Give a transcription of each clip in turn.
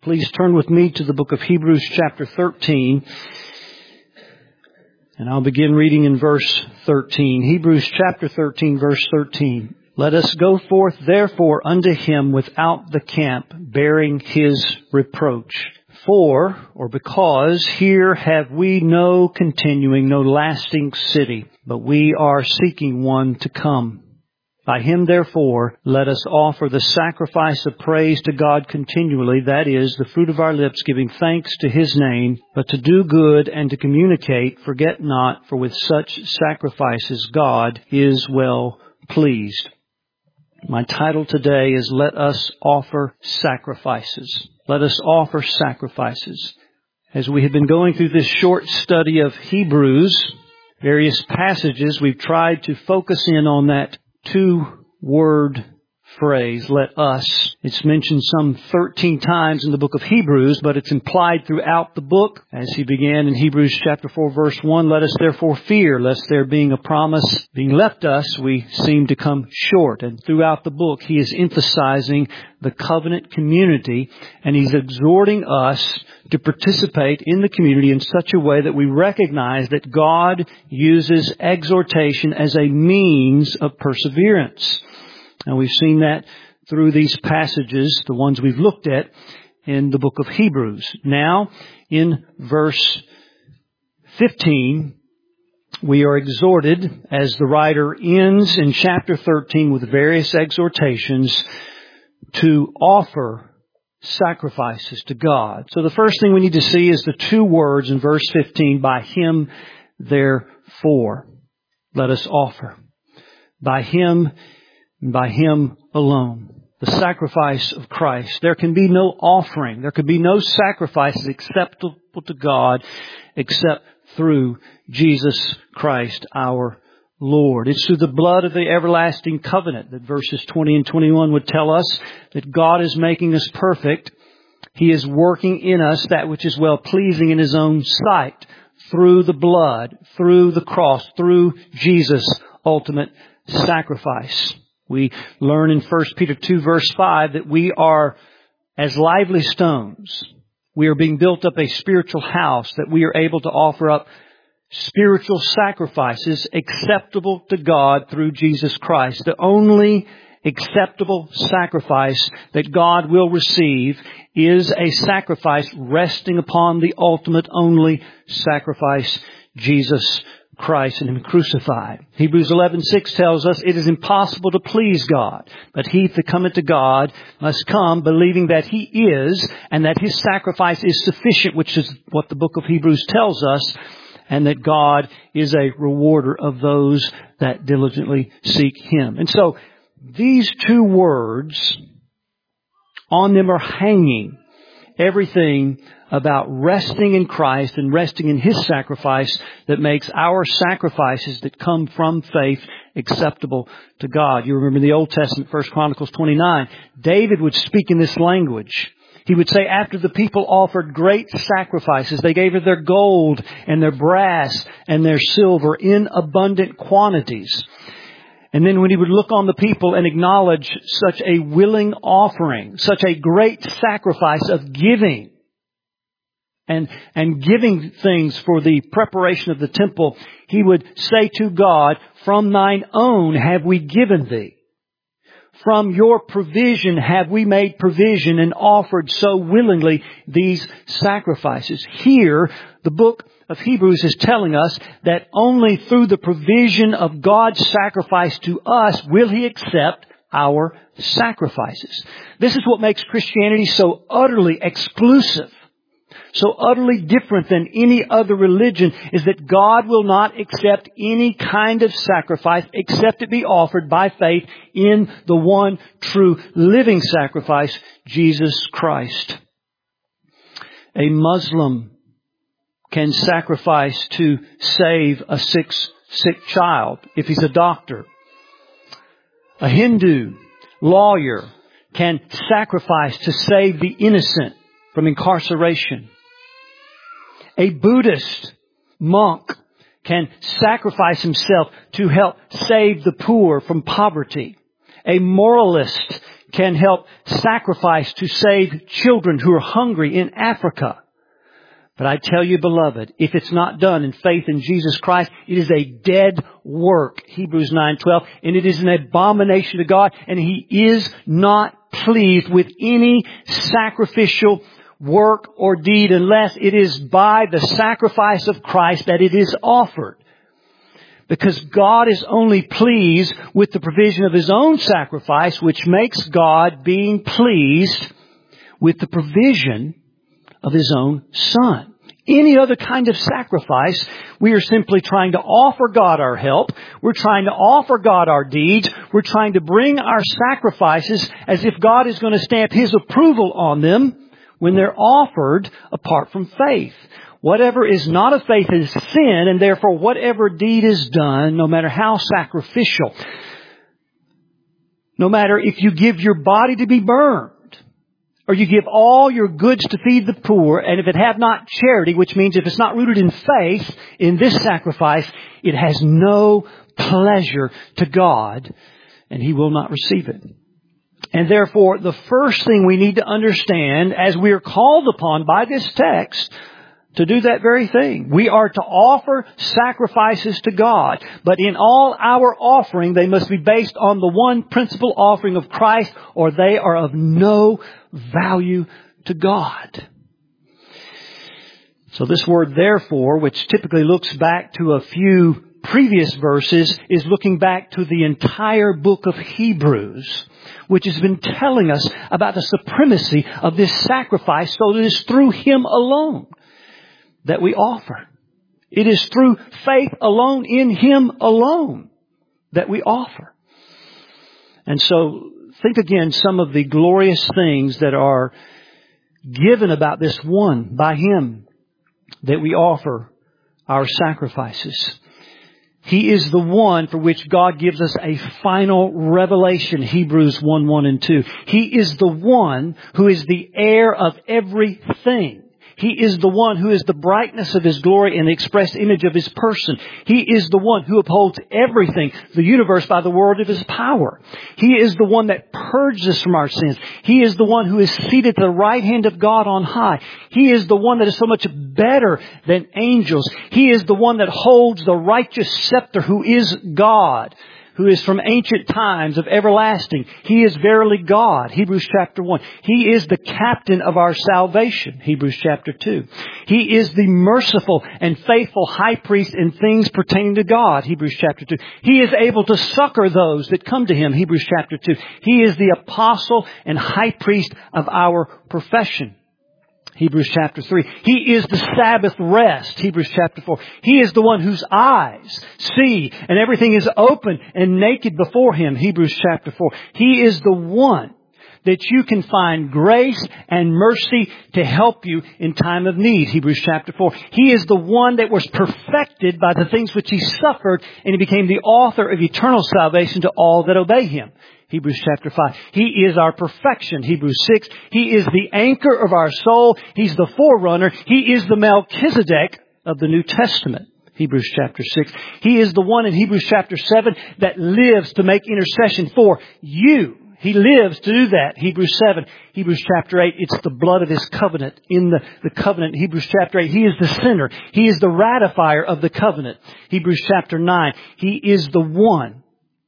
Please turn with me to the book of Hebrews chapter 13. And I'll begin reading in verse 13. Hebrews chapter 13, verse 13. Let us go forth therefore unto him without the camp, bearing his reproach. For, or because, here have we no continuing, no lasting city, but we are seeking one to come. By him, therefore, let us offer the sacrifice of praise to God continually, that is, the fruit of our lips, giving thanks to his name, but to do good and to communicate, forget not, for with such sacrifices God is well pleased. My title today is Let Us Offer Sacrifices. Let us offer sacrifices. As we have been going through this short study of Hebrews, various passages, we've tried to focus in on that two-word phrase, let us. It's mentioned some 13 times in the book of Hebrews, but it's implied throughout the book. As he began in Hebrews chapter 4, verse 1, let us therefore fear, lest there being a promise being left us, we seem to come short. And throughout the book, he is emphasizing the covenant community, and he's exhorting us to participate in the community in such a way that we recognize that God uses exhortation as a means of perseverance. And we've seen that through these passages, the ones we've looked at in the book of Hebrews. Now, in verse 15, we are exhorted, as the writer ends in chapter 13 with various exhortations, to offer sacrifices to God. So the first thing we need to see is the two words in verse 15, by him, therefore. Let us offer. By him, and by him alone. The sacrifice of Christ. There can be no offering. There can be no sacrifices acceptable to God except through Jesus Christ our Lord. It's through the blood of the everlasting covenant that verses 20 and 21 would tell us that God is making us perfect. He is working in us that which is well pleasing in his own sight through the blood, through the cross, through Jesus' ultimate sacrifice. We learn in 1 Peter 2 verse 5 that we are as lively stones. We are being built up a spiritual house, that we are able to offer up spiritual sacrifices acceptable to God through Jesus Christ. The only acceptable sacrifice that God will receive is a sacrifice resting upon the ultimate only sacrifice, Jesus Christ and him crucified. Hebrews 11:6 tells us it is impossible to please God, but he that cometh to God must come believing that he is, and that his sacrifice is sufficient, which is what the book of Hebrews tells us, and that God is a rewarder of those that diligently seek him. And so these two words, on them are hanging everything about resting in Christ and resting in his sacrifice that makes our sacrifices that come from faith acceptable to God. You remember in the Old Testament, 1 Chronicles 29, David would speak in this language. He would say, after the people offered great sacrifices, they gave of their gold and their brass and their silver in abundant quantities. And then when he would look on the people and acknowledge such a willing offering, such a great sacrifice of giving, and giving things for the preparation of the temple, he would say to God, from thine own have we given thee. From your provision have we made provision and offered so willingly these sacrifices. Here, the book of Hebrews is telling us that only through the provision of God's sacrifice to us will he accept our sacrifices. This is what makes Christianity so utterly exclusive, so utterly different than any other religion, is that God will not accept any kind of sacrifice except it be offered by faith in the one true living sacrifice, Jesus Christ. A Muslim can sacrifice to save a sick child if he's a doctor. A Hindu lawyer can sacrifice to save the innocent from incarceration. A Buddhist monk can sacrifice himself to help save the poor from poverty. A moralist can help sacrifice to save children who are hungry in Africa. But I tell you, beloved, if it's not done in faith in Jesus Christ, it is a dead work, Hebrews 9:12, and it is an abomination to God, and He is not pleased with any sacrificial work or deed unless it is by the sacrifice of Christ that it is offered. Because God is only pleased with the provision of His own sacrifice, which makes God being pleased with the provision of His own Son. Any other kind of sacrifice, we are simply trying to offer God our help. We're trying to offer God our deeds. We're trying to bring our sacrifices as if God is going to stamp His approval on them when they're offered apart from faith. Whatever is not of faith is sin, and therefore whatever deed is done, no matter how sacrificial, no matter if you give your body to be burned, or you give all your goods to feed the poor, and if it have not charity, which means if it's not rooted in faith in this sacrifice, it has no pleasure to God, and He will not receive it. And therefore, the first thing we need to understand, as we are called upon by this text, to do that very thing. We are to offer sacrifices to God. But in all our offering, they must be based on the one principal offering of Christ, or they are of no value to God. So this word therefore, which typically looks back to a few previous verses, is looking back to the entire book of Hebrews, which has been telling us about the supremacy of this sacrifice, so that it is through Him alone that we offer. It is through faith alone in Him alone that we offer. And so think again some of the glorious things that are given about this one by Him that we offer our sacrifices. He is the one for which God gives us a final revelation, Hebrews 1:1 and 2. He is the one who is the heir of everything. He is the one who is the brightness of His glory and the express image of His person. He is the one who upholds everything, the universe, by the word of His power. He is the one that purges us from our sins. He is the one who is seated at the right hand of God on high. He is the one that is so much better than angels. He is the one that holds the righteous scepter, who is God, who is from ancient times, of everlasting. He is verily God, Hebrews chapter 1. He is the captain of our salvation, Hebrews chapter 2. He is the merciful and faithful high priest in things pertaining to God, Hebrews chapter 2. He is able to succor those that come to Him, Hebrews chapter 2. He is the apostle and high priest of our profession, Hebrews chapter 3. He is the Sabbath rest, Hebrews chapter 4. He is the one whose eyes see and everything is open and naked before Him, Hebrews chapter 4. He is the one that you can find grace and mercy to help you in time of need, Hebrews chapter 4. He is the one that was perfected by the things which He suffered, and He became the author of eternal salvation to all that obey Him, Hebrews chapter 5. He is our perfection, Hebrews 6. He is the anchor of our soul. He's the forerunner. He is the Melchizedek of the New Testament, Hebrews chapter 6. He is the one in Hebrews chapter 7 that lives to make intercession for you. He lives to do that, Hebrews 7. Hebrews chapter 8, it's the blood of His covenant. In the covenant, Hebrews chapter 8, He is the sinner. He is the ratifier of the covenant, Hebrews chapter 9. He is the one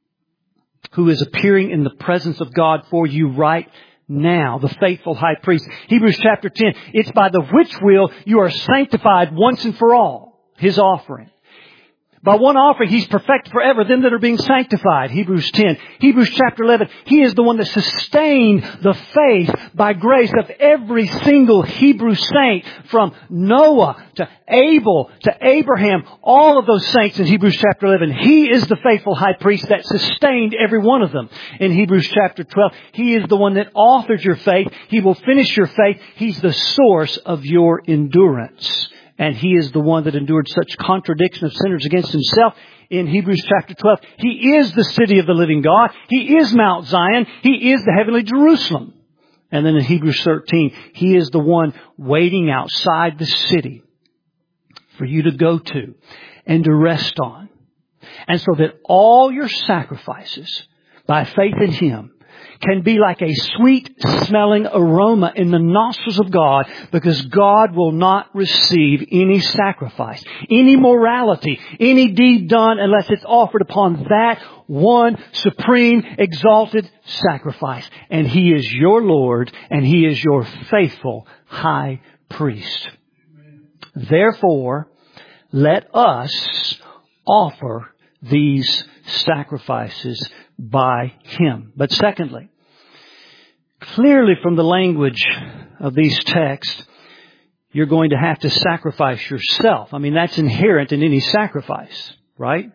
who is appearing in the presence of God for you right now, the faithful high priest. Hebrews chapter 10, it's by the which will you are sanctified once and for all, His offering. By one offering, He's perfected forever them that are being sanctified, Hebrews 10. Hebrews chapter 11, He is the one that sustained the faith by grace of every single Hebrew saint, from Noah to Abel to Abraham, all of those saints in Hebrews chapter 11. He is the faithful high priest that sustained every one of them. In Hebrews chapter 12, He is the one that authored your faith. He will finish your faith. He's the source of your endurance. And He is the one that endured such contradiction of sinners against Himself. In Hebrews chapter 12, He is the city of the living God. He is Mount Zion. He is the heavenly Jerusalem. And then in Hebrews 13, He is the one waiting outside the city for you to go to and to rest on. And so that all your sacrifices by faith in Him can be like a sweet-smelling aroma in the nostrils of God, because God will not receive any sacrifice, any morality, any deed done unless it's offered upon that one supreme exalted sacrifice. And He is your Lord, and He is your faithful high priest. Therefore, let us offer these sacrifices by Him. But secondly, clearly from the language of these texts, you're going to have to sacrifice yourself. I mean, that's inherent in any sacrifice, right?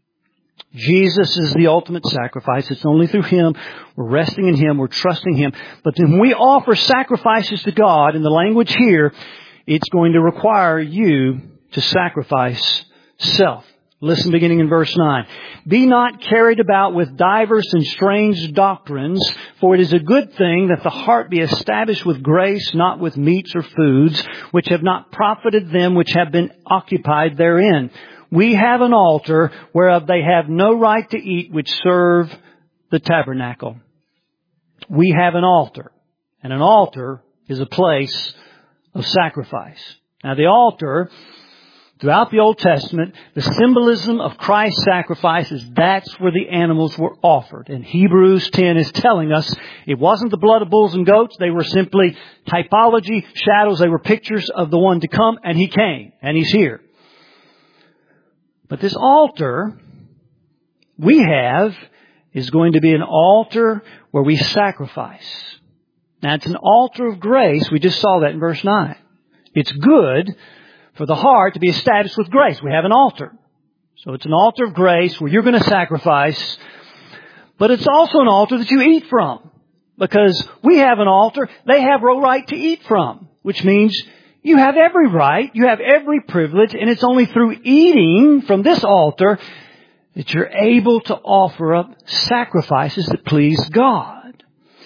Jesus is the ultimate sacrifice. It's only through Him. We're resting in Him. We're trusting Him. But when we offer sacrifices to God, in the language here, it's going to require you to sacrifice self. Listen, beginning in verse 9. Be not carried about with divers and strange doctrines, for it is a good thing that the heart be established with grace, not with meats or foods, which have not profited them which have been occupied therein. We have an altar whereof they have no right to eat, which serve the tabernacle. We have an altar, and an altar is a place of sacrifice. Now, the altar, throughout the Old Testament, the symbolism of Christ's sacrifice is that's where the animals were offered. And Hebrews 10 is telling us it wasn't the blood of bulls and goats. They were simply typology, shadows. They were pictures of the one to come, and He came, and He's here. But this altar we have is going to be an altar where we sacrifice. Now, it's an altar of grace. We just saw that in verse 9. It's good for the heart to be established with grace. We have an altar. So it's an altar of grace where you're going to sacrifice. But it's also an altar that you eat from. Because we have an altar they have no right to eat from. Which means you have every right, you have every privilege, and it's only through eating from this altar that you're able to offer up sacrifices that please God.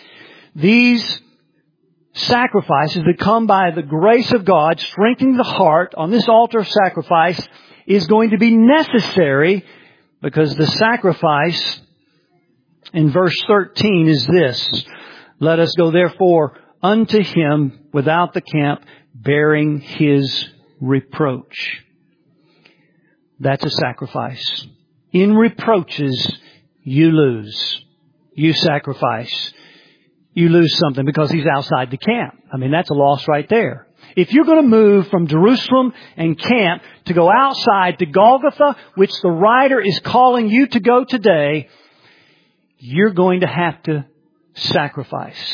These sacrifices that come by the grace of God, strengthening the heart on this altar of sacrifice, is going to be necessary, because the sacrifice in verse 13 is this: let us go therefore unto Him without the camp, bearing His reproach. That's a sacrifice. In reproaches, you lose. You sacrifice. You lose something because He's outside the camp. I mean, that's a loss right there. If you're going to move from Jerusalem and camp to go outside to Golgotha, which the writer is calling you to go today, you're going to have to sacrifice.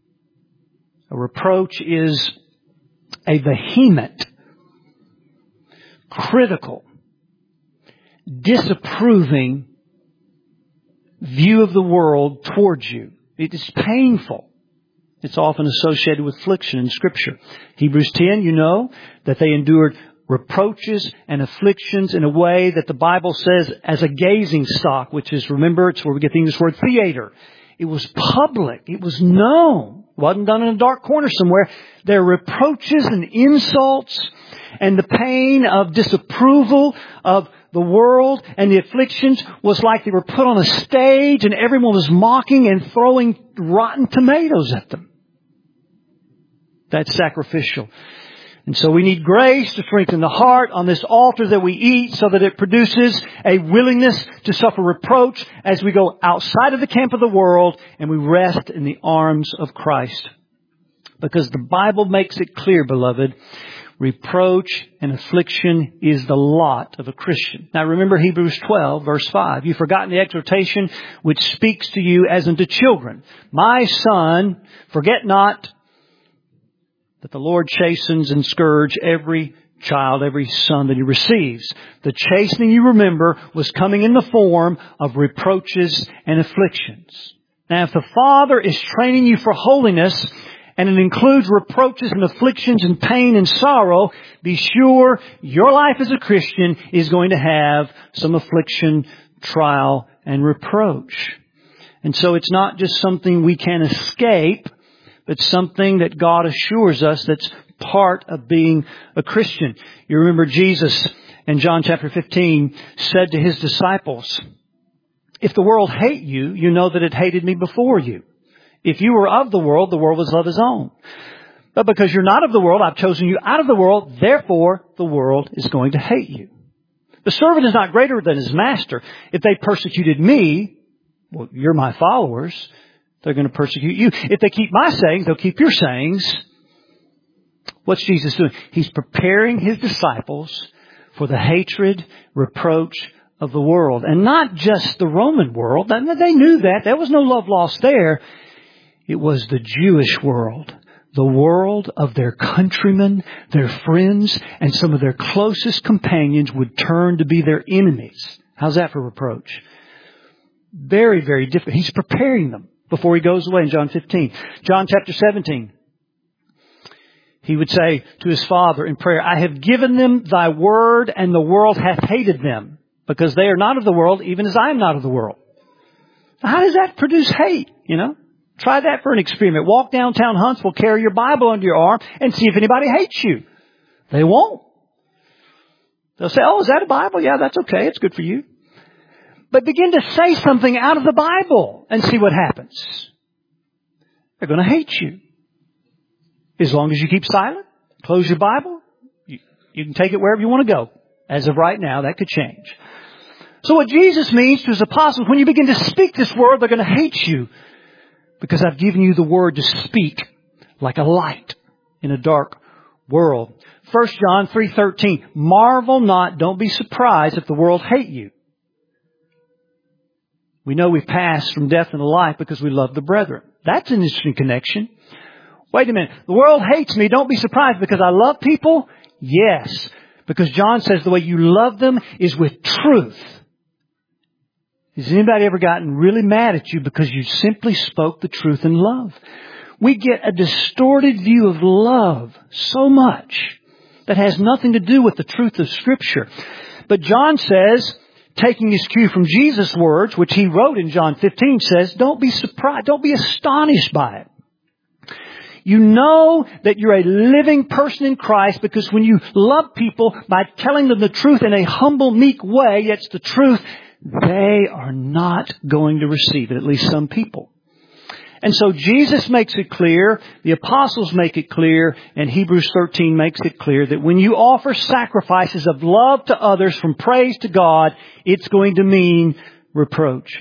A reproach is a vehement, critical, disapproving view of the world towards you. It is painful. It's often associated with affliction in Scripture. Hebrews 10, you know that they endured reproaches and afflictions in a way that the Bible says as a gazing stock, which is, remember, it's where we get the English word theater. It was public. It was known. It wasn't done in a dark corner somewhere. Their reproaches and insults and the pain of disapproval of the world and the afflictions was like they were put on a stage and everyone was mocking and throwing rotten tomatoes at them. That's sacrificial. And so we need grace to strengthen the heart on this altar that we eat, so that it produces a willingness to suffer reproach as we go outside of the camp of the world and we rest in the arms of Christ. Because the Bible makes it clear, beloved, reproach and affliction is the lot of a Christian. Now remember Hebrews 12, verse 5. You've forgotten the exhortation which speaks to you as unto children. My son, forget not that the Lord chastens and scourge every child, every son that He receives. The chastening, you remember, was coming in the form of reproaches and afflictions. Now if the Father is training you for holiness, and it includes reproaches and afflictions and pain and sorrow, be sure your life as a Christian is going to have some affliction, trial, and reproach. And so it's not just something we can escape, but something that God assures us that's part of being a Christian. You remember Jesus in John chapter 15 said to His disciples, If the world hate you, you know that it hated me before you. If you were of the world was of his own. But because you're not of the world, I've chosen you out of the world, therefore the world is going to hate you. The servant is not greater than his master. If they persecuted me, well, you're my followers, they're going to persecute you. If they keep my sayings, they'll keep your sayings. What's Jesus doing? He's preparing his disciples for the hatred, reproach of the world. And not just the Roman world. They knew that. There was no love lost there. It was the Jewish world. The world of their countrymen, their friends, and some of their closest companions would turn to be their enemies. How's that for reproach? Very, very different. He's preparing them before he goes away in John 15. John chapter 17. He would say to his Father in prayer, I have given them thy word, and the world hath hated them, because they are not of the world, even as I am not of the world. How does that produce hate, Try that for an experiment. Walk downtown Huntsville, carry your Bible under your arm, and see if anybody hates you. They won't. They'll say, oh, is that a Bible? Yeah, that's okay. It's good for you. But begin to say something out of the Bible and see what happens. They're going to hate you. As long as you keep silent, close your Bible, you can take it wherever you want to go. As of right now, that could change. So what Jesus means to his apostles, when you begin to speak this word, they're going to hate you. Because I've given you the word to speak like a light in a dark world. 1 John 3:13. Marvel not, don't be surprised if the world hate you. We know we've passed from death into life because we love the brethren. That's an interesting connection. Wait a minute. The world hates me. Don't be surprised because I love people? Yes. Because John says the way you love them is with truth. Has anybody ever gotten really mad at you because you simply spoke the truth in love? We get a distorted view of love so much that has nothing to do with the truth of Scripture. But John says, taking his cue from Jesus' words, which he wrote in John 15, says, don't be surprised, don't be astonished by it. You know that you're a living person in Christ because when you love people by telling them the truth in a humble, meek way, it's the truth, they are not going to receive it, at least some people. And so Jesus makes it clear, the apostles make it clear, and Hebrews 13 makes it clear that when you offer sacrifices of love to others from praise to God, it's going to mean reproach.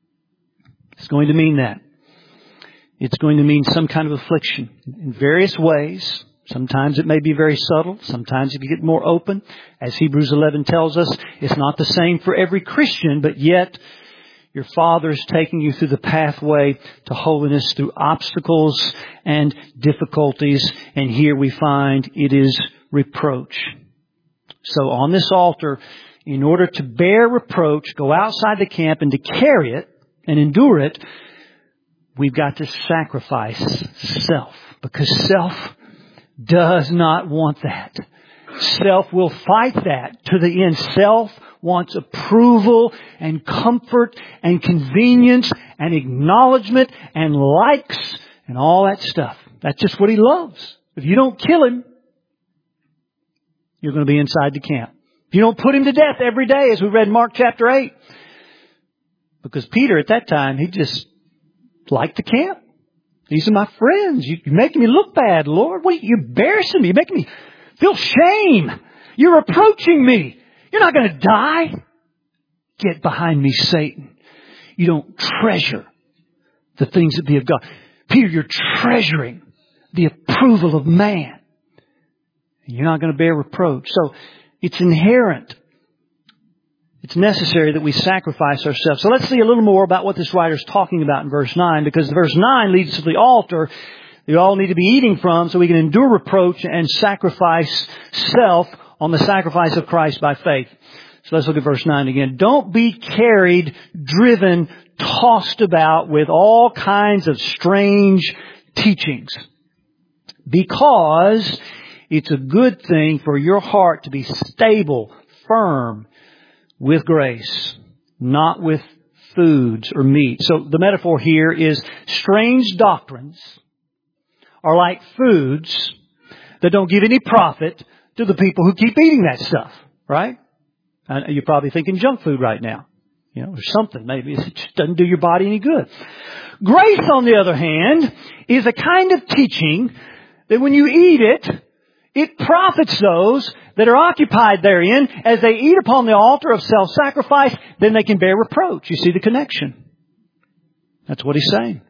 It's going to mean that. It's going to mean some kind of affliction in various ways. Sometimes it may be very subtle. Sometimes if you get more open, as Hebrews 11 tells us, it's not the same for every Christian, but yet your Father is taking you through the pathway to holiness through obstacles and difficulties. And here we find it is reproach. So on this altar, in order to bear reproach, go outside the camp and to carry it and endure it, we've got to sacrifice self. Because self does not want that. Self will fight that to the end. Self wants approval and comfort and convenience and acknowledgement and likes and all that stuff. That's just what he loves. If you don't kill him, you're going to be inside the camp. If you don't put him to death every day, as we read in Mark chapter 8. Because Peter at that time, he just liked the camp. These are my friends. You're making me look bad, Lord. You're embarrassing me. You're making me feel shame. You're reproaching me. You're not going to die. Get behind me, Satan. You don't treasure the things that be of God. Peter, you're treasuring the approval of man. And you're not going to bear reproach. So it's inherent. It's necessary that we sacrifice ourselves. So let's see a little more about what this writer is talking about in verse 9, because verse 9 leads to the altar we all need to be eating from so we can endure reproach and sacrifice self on the sacrifice of Christ by faith. So let's look at verse 9 again. Don't be carried, driven, tossed about with all kinds of strange teachings, because it's a good thing for your heart to be stable, firm, with grace, not with foods or meat. So the metaphor here is strange doctrines are like foods that don't give any profit to the people who keep eating that stuff, right? And you're probably thinking junk food right now. or something. Maybe it just doesn't do your body any good. Grace, on the other hand, is a kind of teaching that when you eat it, it profits those that are occupied therein as they eat upon the altar of self-sacrifice, then they can bear reproach. You see the connection? That's what he's saying.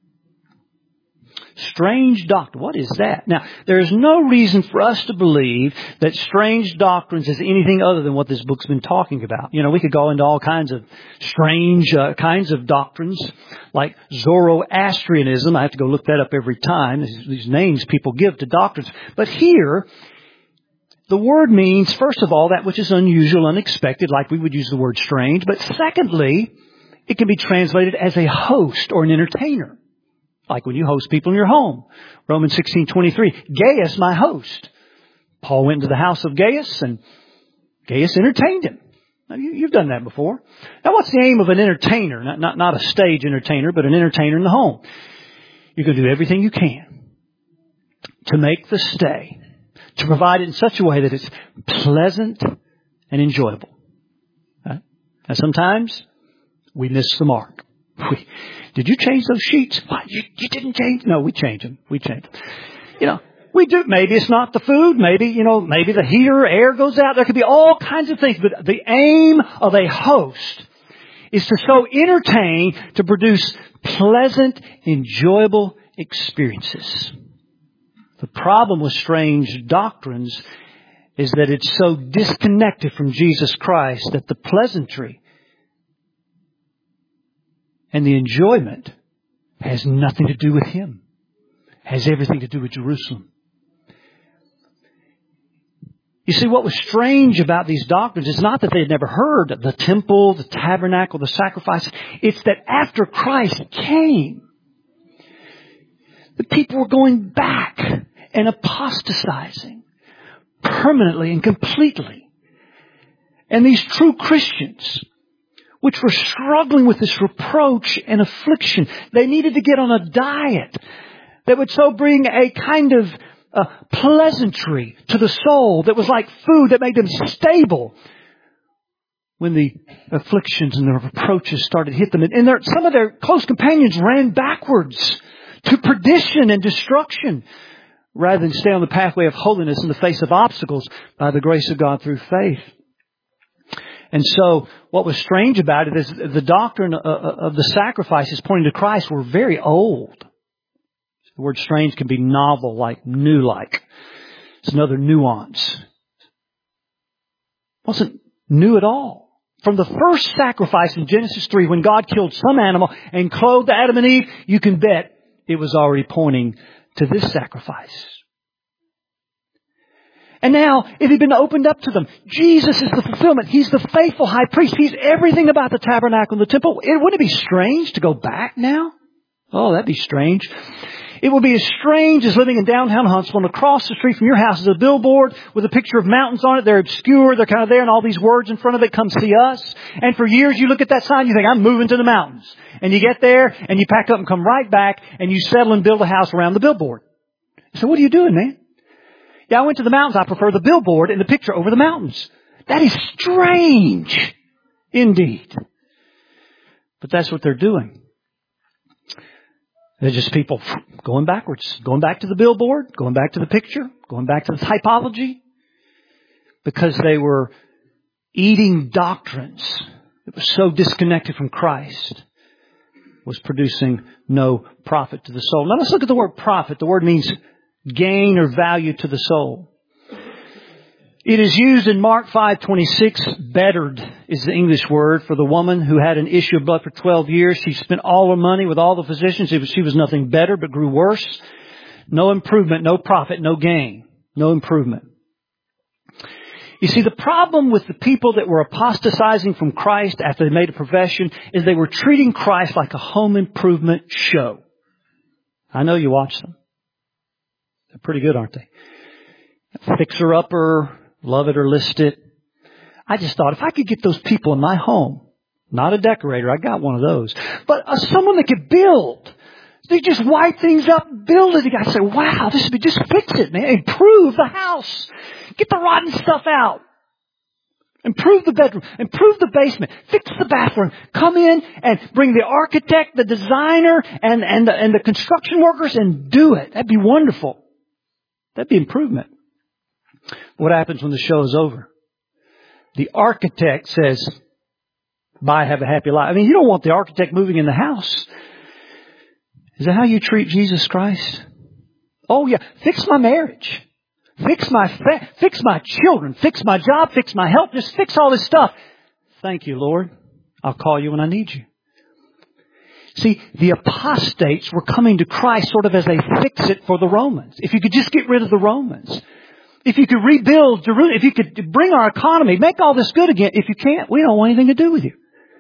Strange doctrine. What is that? Now, there is no reason for us to believe that strange doctrines is anything other than what this book's been talking about. We could go into all kinds of strange kinds of doctrines, like Zoroastrianism. I have to go look that up every time. These names people give to doctrines. But here, the word means, first of all, that which is unusual, unexpected, like we would use the word strange. But secondly, it can be translated as a host or an entertainer. Like when you host people in your home. Romans 16:23. Gaius, my host. Paul went into the house of Gaius and Gaius entertained him. Now, you've done that before. Now, what's the aim of an entertainer? Not a stage entertainer, but an entertainer in the home. You're going to do everything you can to make the stay, to provide it in such a way that it's pleasant and enjoyable. Right? Now, sometimes we miss the mark. Did you change those sheets? What? You didn't change? No, we changed them. We do. Maybe it's not the food. Maybe the heater, air goes out. There could be all kinds of things. But the aim of a host is to so entertain, to produce pleasant, enjoyable experiences. The problem with strange doctrines is that it's so disconnected from Jesus Christ that the pleasantry and the enjoyment has nothing to do with Him. Has everything to do with Jerusalem. You see, what was strange about these doctrines is not that they had never heard the temple, the tabernacle, the sacrifice. It's that after Christ came, the people were going back and apostatizing permanently and completely. And these true Christians, which were struggling with this reproach and affliction, they needed to get on a diet that would so bring a kind of pleasantry to the soul that was like food that made them stable when the afflictions and the reproaches started to hit them. And some of their close companions ran backwards to perdition and destruction rather than stay on the pathway of holiness in the face of obstacles by the grace of God through faith. And so what was strange about it is the doctrine of the sacrifices pointing to Christ were very old. The word strange can be novel, like new-like. It's another nuance. It wasn't new at all. From the first sacrifice in Genesis 3, when God killed some animal and clothed Adam and Eve, you can bet it was already pointing to this sacrifice. And now, it had been opened up to them. Jesus is the fulfillment. He's the faithful high priest. He's everything about the tabernacle and the temple. Wouldn't it be strange to go back now? Oh, that'd be strange. It would be as strange as living in downtown Huntsville, and across the street from your house is a billboard with a picture of mountains on it. They're obscure. They're kind of there, and all these words in front of it, come see us. And for years, you look at that sign, you think, I'm moving to the mountains. And you get there, and you pack up and come right back, and you settle and build a house around the billboard. So what are you doing, man? Yeah, I went to the mountains. I prefer the billboard and the picture over the mountains. That is strange indeed. But that's what they're doing. They're just people going backwards, going back to the billboard, going back to the picture, going back to the typology, because they were eating doctrines that were so disconnected from Christ, was producing no profit to the soul. Now let's look at the word profit. The word means gain or value to the soul. It is used in Mark 5:26. Bettered is the English word for the woman who had an issue of blood for 12 years. She spent all her money with all the physicians. She was nothing better, but grew worse. No improvement, no profit, no gain, no improvement. You see, the problem with the people that were apostatizing from Christ after they made a profession is they were treating Christ like a home improvement show. I know you watch them. They're pretty good, aren't they? Fixer-upper, love it or list it. I just thought, if I could get those people in my home, not a decorator, I got one of those, but someone that could build. They just wipe things up, build it. You guys say, wow, this would be, just fix it, man. Improve the house. Get the rotten stuff out. Improve the bedroom. Improve the basement. Fix the bathroom. Come in and bring the architect, the designer, and the construction workers and do it. That'd be wonderful. That'd be improvement. What happens when the show is over? The architect says, bye, have a happy life. I mean, you don't want the architect moving in the house. Is that how you treat Jesus Christ? Oh yeah, fix my marriage. Fix my children. Fix my job. Fix my health. Just fix all this stuff. Thank you, Lord. I'll call you when I need you. See, the apostates were coming to Christ sort of as a fix-it for the Romans. If you could just get rid of the Romans. If you could rebuild Jerusalem. If you could bring our economy. Make all this good again. If you can't, we don't want anything to do with you.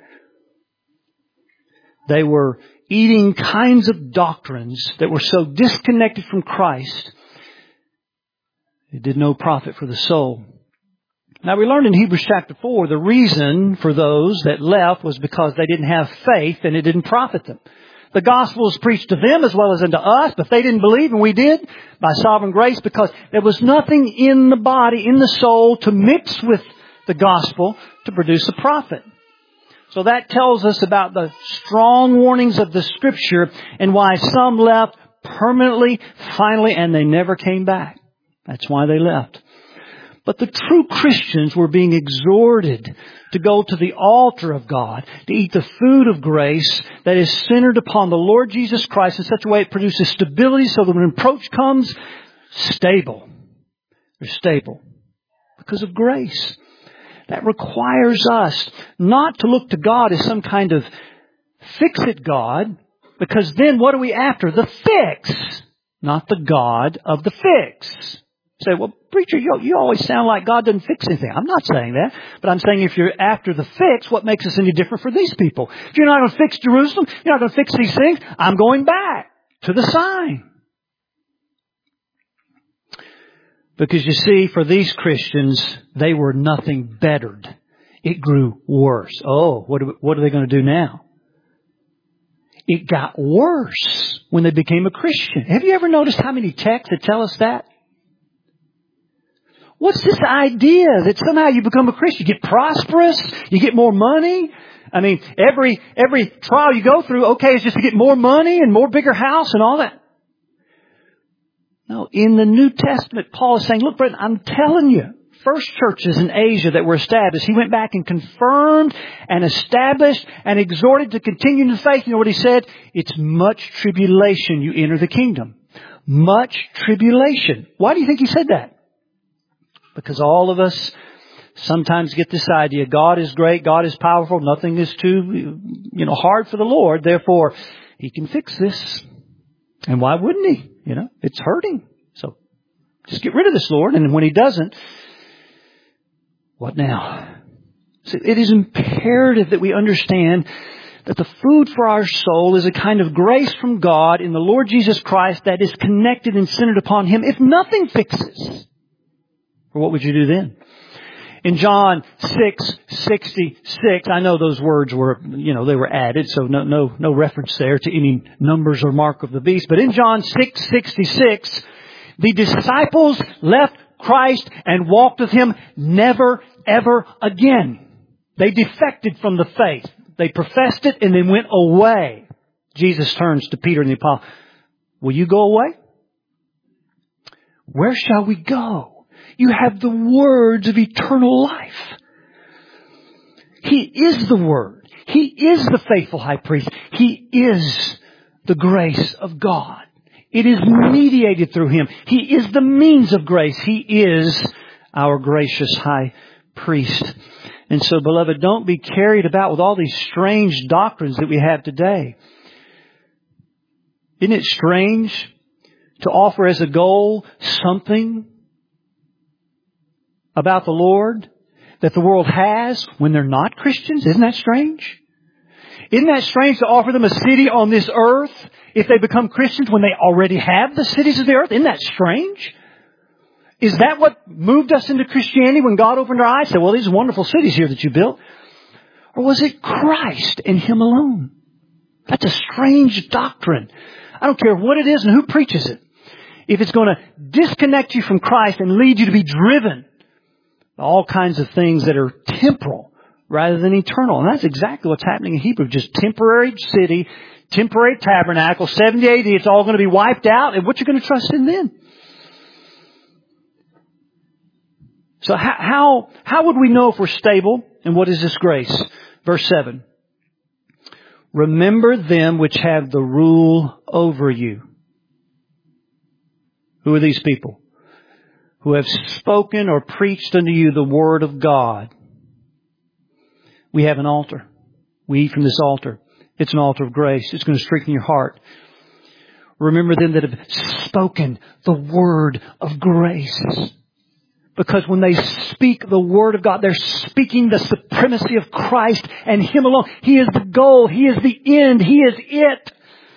They were eating kinds of doctrines that were so disconnected from Christ, it did no profit for the soul. Now we learned in Hebrews chapter 4, the reason for those that left was because they didn't have faith and it didn't profit them. The gospel was preached to them as well as unto us, but they didn't believe, and we did by sovereign grace because there was nothing in the body, in the soul, to mix with the gospel to produce a profit. So that tells us about the strong warnings of the Scripture and why some left permanently, finally, and they never came back. That's why they left. But the true Christians were being exhorted to go to the altar of God, to eat the food of grace that is centered upon the Lord Jesus Christ in such a way it produces stability so that when reproach comes, stable. They're stable because of grace. That requires us not to look to God as some kind of fix-it God, because then what are we after? The fix, not the God of the fix. You say, well, preacher, you always sound like God doesn't fix anything. I'm not saying that, but I'm saying if you're after the fix, what makes us any different for these people? If you're not going to fix Jerusalem, you're not going to fix these things, I'm going back to the sign. Because you see, for these Christians, they were nothing bettered. It grew worse. Oh, what are they going to do now? It got worse when they became a Christian. Have you ever noticed how many texts that tell us that? What's this idea that somehow you become a Christian? You get prosperous? You get more money? I mean, every trial you go through, okay, is just to get more money and more bigger house and all that. No, in the New Testament, Paul is saying, look, brethren, I'm telling you, first churches in Asia that were established, he went back and confirmed and established and exhorted to continue in the faith. You know what he said? It's much tribulation you enter the kingdom. Much tribulation. Why do you think he said that? Because all of us sometimes get this idea, God is great, God is powerful, nothing is too, hard for the Lord, therefore He can fix this. And why wouldn't He? It's hurting. So just get rid of this, Lord. And when He doesn't, what now? So it is imperative that we understand that the food for our soul is a kind of grace from God in the Lord Jesus Christ that is connected and centered upon Him. If nothing fixes, well, what would you do then? In John 6:66, I know those words were, they were added, so no reference there to any numbers or mark of the beast. But in John 6:66, the disciples left Christ and walked with Him never, ever again. They defected from the faith. They professed it and then went away. Jesus turns to Peter and the apostle. Will you go away? Where shall we go? You have the words of eternal life. He is the Word. He is the faithful high priest. He is the grace of God. It is mediated through Him. He is the means of grace. He is our gracious high priest. And so, beloved, don't be carried about with all these strange doctrines that we have today. Isn't it strange to offer as a goal something about the Lord that the world has when they're not Christians? Isn't that strange? Isn't that strange to offer them a city on this earth if they become Christians when they already have the cities of the earth? Isn't that strange? Is that what moved us into Christianity when God opened our eyes and said, well, these are wonderful cities here that you built? Or was it Christ and Him alone? That's a strange doctrine. I don't care what it is and who preaches it. If it's going to disconnect you from Christ and lead you to be driven All kinds of things that are temporal rather than eternal. And that's exactly what's happening in Hebrew. Just temporary city, temporary tabernacle, 70 AD, it's all going to be wiped out. And what you're going to trust in then? So how would we know if we're stable? And what is this grace? Verse 7. Remember them which have the rule over you. Who are these people? Who have spoken or preached unto you the word of God. We have an altar. We eat from this altar. It's an altar of grace. It's going to strengthen your heart. Remember them that have spoken the word of grace. Because when they speak the word of God, they're speaking the supremacy of Christ and Him alone. He is the goal. He is the end. He is it.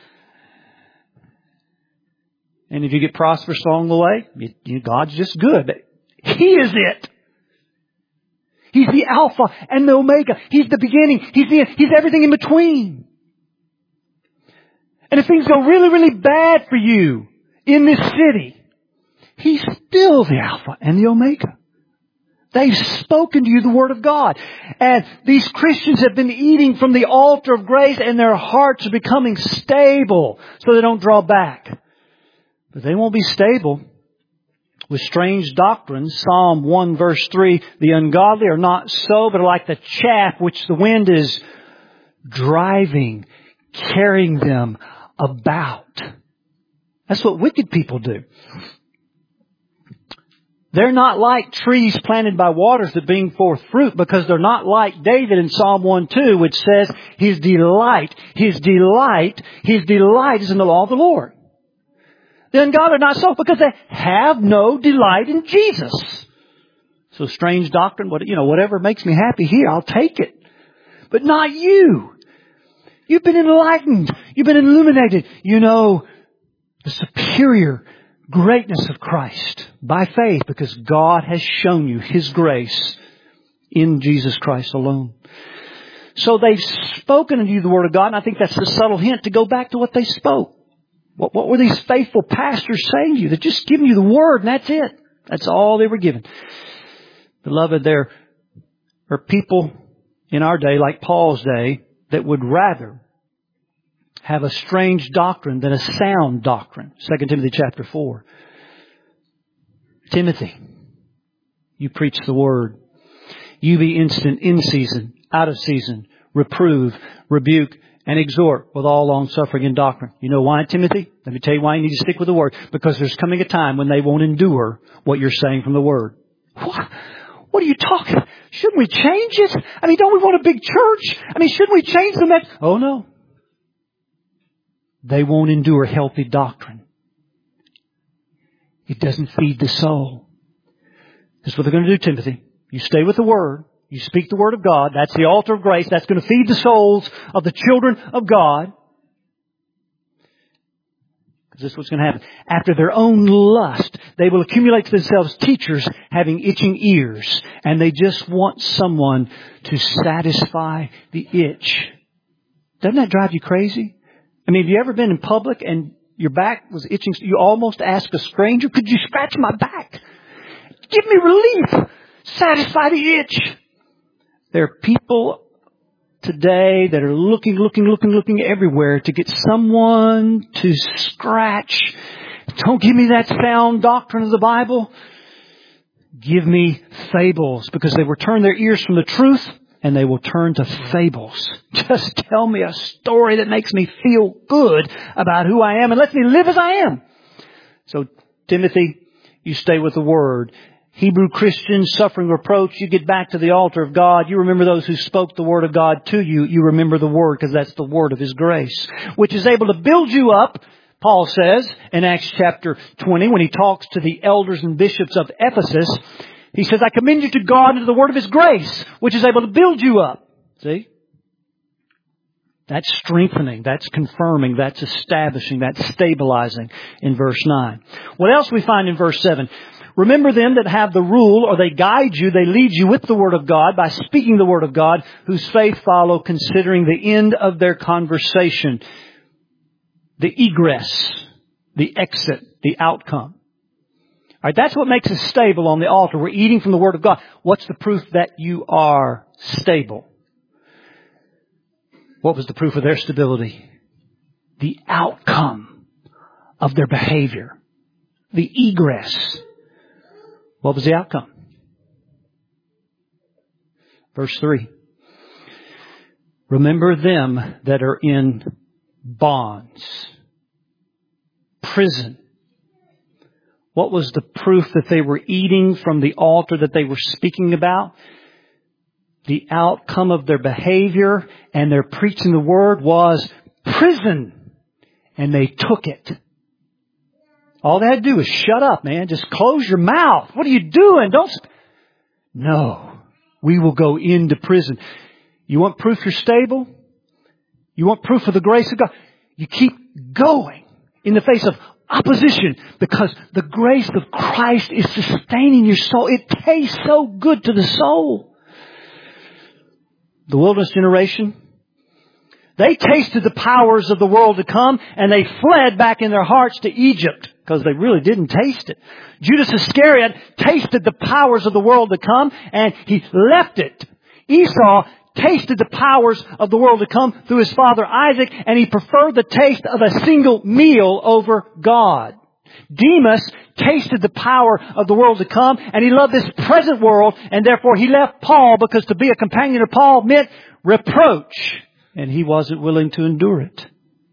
And if you get prosperous along the way, God's just good. He is it. He's the Alpha and the Omega. He's the beginning. He's the end. He's everything in between. And if things go really, really bad for you in this city, He's still the Alpha and the Omega. They've spoken to you the Word of God. And these Christians have been eating from the altar of grace, and their hearts are becoming stable so they don't draw back. But they won't be stable with strange doctrines. Psalm 1 verse 3, the ungodly are not so, but are like the chaff which the wind is driving, carrying them about. That's what wicked people do. They're not like trees planted by waters that bring forth fruit, because they're not like David in Psalm 1:2, which says his delight is in the law of the Lord. The ungodly are not so, because they have no delight in Jesus. So strange doctrine, whatever makes me happy here, I'll take it. But not you. You've been enlightened. You've been illuminated. You know the superior greatness of Christ by faith, because God has shown you His grace in Jesus Christ alone. So they've spoken unto you the Word of God, and I think that's a subtle hint to go back to what they spoke. What were these faithful pastors saying to you? They're just giving you the Word, and that's it. That's all they were given. Beloved, there are people in our day, like Paul's day, that would rather have a strange doctrine than a sound doctrine. 2 Timothy chapter 4. Timothy, you preach the Word. You be instant in season, out of season, reprove, rebuke, and exhort with all long suffering and doctrine. You know why, Timothy? Let me tell you why you need to stick with the Word. Because there's coming a time when they won't endure what you're saying from the Word. What are you talking? Shouldn't we change it? Don't we want a big church? Shouldn't we change the message? Oh no. They won't endure healthy doctrine. It doesn't feed the soul. That's what they're going to do, Timothy. You stay with the Word. You speak the Word of God. That's the altar of grace. That's going to feed the souls of the children of God. Because this is what's going to happen. After their own lust, they will accumulate to themselves teachers having itching ears. And they just want someone to satisfy the itch. Doesn't that drive you crazy? Have you ever been in public and your back was itching? You almost ask a stranger, could you scratch my back? Give me relief. Satisfy the itch. There are people today that are looking everywhere to get someone to scratch. Don't give me that sound doctrine of the Bible. Give me fables, because they will turn their ears from the truth and they will turn to fables. Just tell me a story that makes me feel good about who I am and lets me live as I am. So, Timothy, you stay with the Word. Hebrew Christians suffering reproach, you get back to the altar of God. You remember those who spoke the Word of God to you. You remember the Word, because that's the Word of His grace, which is able to build you up, Paul says in Acts chapter 20, when he talks to the elders and bishops of Ephesus. He says, I commend you to God and to the Word of His grace, which is able to build you up. See? That's strengthening, that's confirming, that's establishing, that's stabilizing in verse 9. What else we find in verse 7? Remember them that have the rule, or they guide you, they lead you with the Word of God by speaking the Word of God, whose faith follow, considering the end of their conversation, the egress, the exit, the outcome. All right, that's what makes us stable on the altar. We're eating from the Word of God. What's the proof that you are stable? What was the proof of their stability? The outcome of their behavior. The egress. What was the outcome? Verse 3. Remember them that are in bonds. Prison. What was the proof that they were eating from the altar that they were speaking about? The outcome of their behavior and their preaching the Word was prison. And they took it. All they had to do was shut up, man. Just close your mouth. What are you doing? No. We will go into prison. You want proof you're stable? You want proof of the grace of God? You keep going in the face of opposition, because the grace of Christ is sustaining your soul. It tastes so good to the soul. The wilderness generation, they tasted the powers of the world to come, and they fled back in their hearts to Egypt because they really didn't taste it. Judas Iscariot tasted the powers of the world to come, and he left it. Esau tasted the powers of the world to come through his father Isaac, and he preferred the taste of a single meal over God. Demas tasted the power of the world to come, and he loved this present world, and therefore he left Paul, because to be a companion of Paul meant reproach, and he wasn't willing to endure it.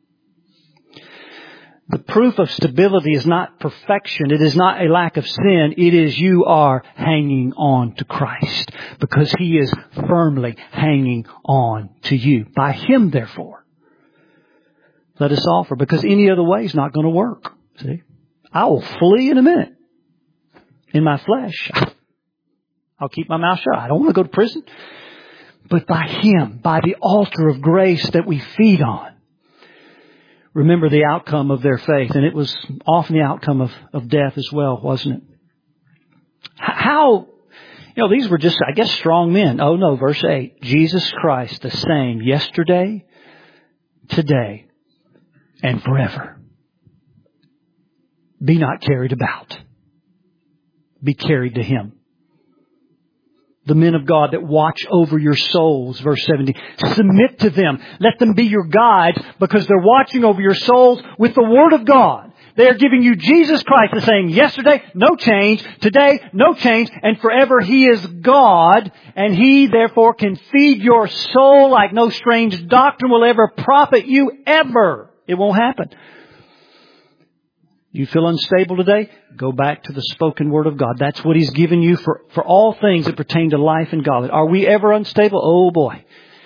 The proof of stability is not perfection. It is not a lack of sin. It is you are hanging on to Christ, because He is firmly hanging on to you. By Him, therefore, let us offer, because any other way is not going to work. See? I will flee in a minute. In my flesh, I'll keep my mouth shut. I don't want to go to prison. But by Him, by the altar of grace that we feed on, remember the outcome of their faith. And it was often the outcome of death as well, wasn't it? How, these were just, I guess, strong men. Oh no, verse 8. Jesus Christ the same yesterday, today, and forever. Be not carried about. Be carried to Him. The men of God that watch over your souls, verse 17. Submit to them. Let them be your guides, because they're watching over your souls with the Word of God. They are giving you Jesus Christ, the saying, yesterday, no change. Today, no change. And forever, He is God. And He, therefore, can feed your soul like no strange doctrine will ever profit you ever. It won't happen. You feel unstable today? Go back to the spoken Word of God. That's what He's given you for all things that pertain to life and godliness. Are we ever unstable? Oh boy.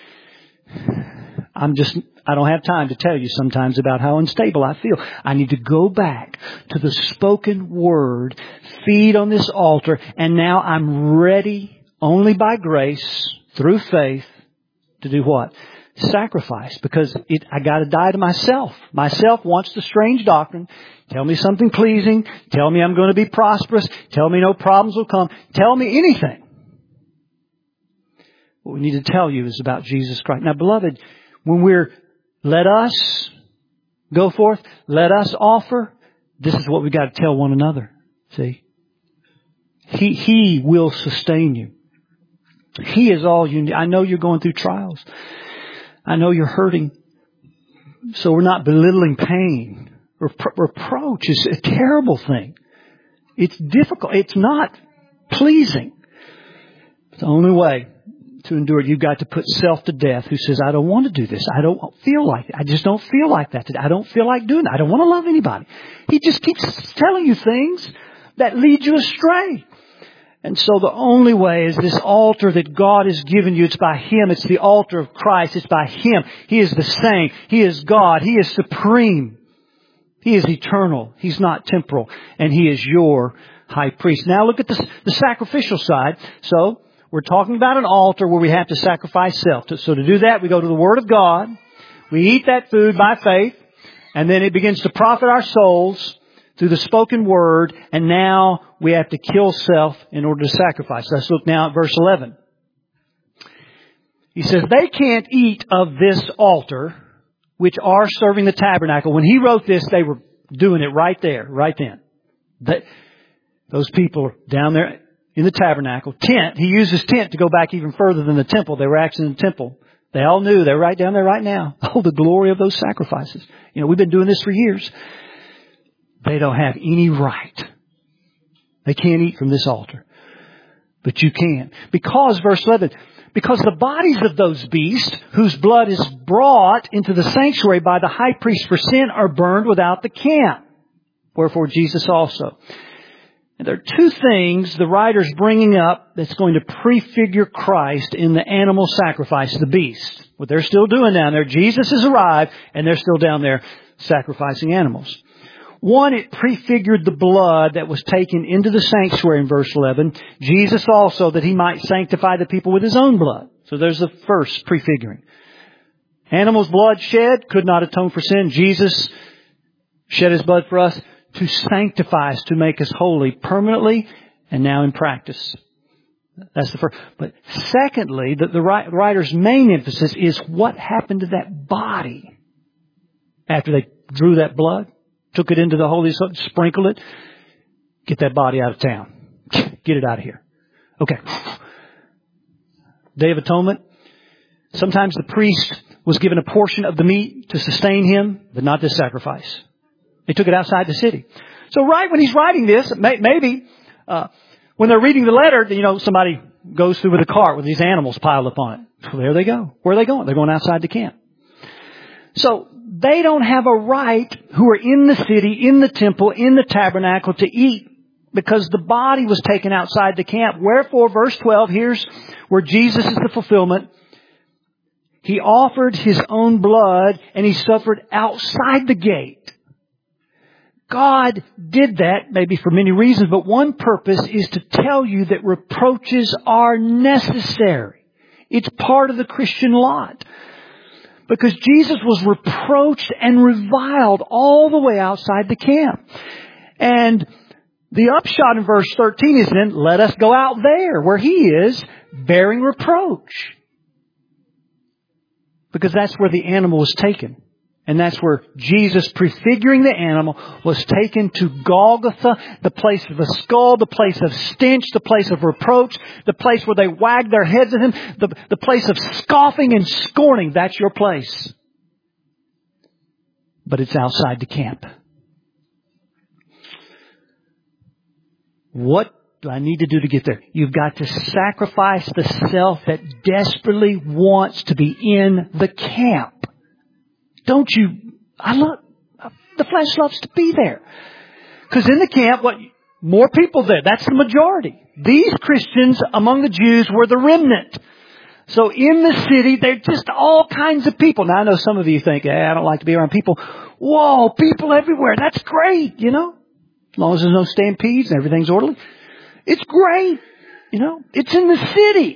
I don't have time to tell you sometimes about how unstable I feel. I need to go back to the spoken Word, feed on this altar, and now I'm ready only by grace, through faith, to do what? Sacrifice, because I got to die to myself. Myself wants the strange doctrine. Tell me something pleasing. Tell me I'm going to be prosperous. Tell me no problems will come. Tell me anything. What we need to tell you is about Jesus Christ. Now, beloved, when let us go forth, let us offer, this is what we got to tell one another. See? He will sustain you. He is all you need. I know you're going through trials. I know you're hurting. So we're not belittling pain. Reproach is a terrible thing. It's difficult. It's not pleasing. It's the only way to endure it. You've got to put self to death, who says, I don't want to do this. I don't feel like it. I just don't feel like that today. I don't feel like doing that. I don't want to love anybody. He just keeps telling you things that lead you astray. And so the only way is this altar that God has given you. It's by Him. It's the altar of Christ. It's by Him. He is the same. He is God. He is supreme. He is eternal. He's not temporal. And He is your high priest. Now look at the sacrificial side. So we're talking about an altar where we have to sacrifice self. So to do that, we go to the Word of God. We eat that food by faith. And then it begins to profit our souls through the spoken Word, and now we have to kill self in order to sacrifice. Let's look now at verse 11. He says, they can't eat of this altar, which are serving the tabernacle. When he wrote this, they were doing it right there, right then. Those people are down there in the tabernacle. Tent. He used his tent to go back even further than the temple. They were actually in the temple. They all knew. They're right down there right now. Oh, the glory of those sacrifices. We've been doing this for years. They don't have any right. They can't eat from this altar. But you can. Because, verse 11, because the bodies of those beasts whose blood is brought into the sanctuary by the high priest for sin are burned without the camp. Wherefore Jesus also. And there are two things the writer's bringing up that's going to prefigure Christ in the animal sacrifice, the beast. What they're still doing down there, Jesus has arrived and they're still down there sacrificing animals. One, it prefigured the blood that was taken into the sanctuary in verse 11. Jesus also, that He might sanctify the people with His own blood. So there's the first prefiguring. Animals' blood shed could not atone for sin. Jesus shed His blood for us to sanctify us, to make us holy permanently and now in practice. That's the first. But secondly, the writer's main emphasis is what happened to that body after they drew that blood. Took it into the Holy Spirit, sprinkled it. Get that body out of town. Get it out of here. Okay. Day of Atonement. Sometimes the priest was given a portion of the meat to sustain him, but not this sacrifice. They took it outside the city. So right when he's writing this, maybe when they're reading the letter, somebody goes through with a cart with these animals piled up on it. So there they go. Where are they going? They're going outside the camp. So they don't have a right, who are in the city, in the temple, in the tabernacle, to eat because the body was taken outside the camp. Wherefore, verse 12, here's where Jesus is the fulfillment. He offered His own blood and He suffered outside the gate. God did that, maybe for many reasons, but one purpose is to tell you that reproaches are necessary. It's part of the Christian lot. Because Jesus was reproached and reviled all the way outside the camp. And the upshot in verse 13 is then, let us go out there where He is, bearing reproach. Because that's where the animal was taken. And that's where Jesus, prefiguring the animal, was taken to Golgotha, the place of the skull, the place of stench, the place of reproach, the place where they wagged their heads at Him, the place of scoffing and scorning. That's your place. But it's outside the camp. What do I need to do to get there? You've got to sacrifice the self that desperately wants to be in the camp. Don't you? The flesh loves to be there. Because in the camp, more people there. That's the majority. These Christians among the Jews were the remnant. So in the city, they're just all kinds of people. Now I know some of you think, I don't like to be around people. Whoa, people everywhere. That's great, As long as there's no stampedes and everything's orderly. It's great, It's in the city.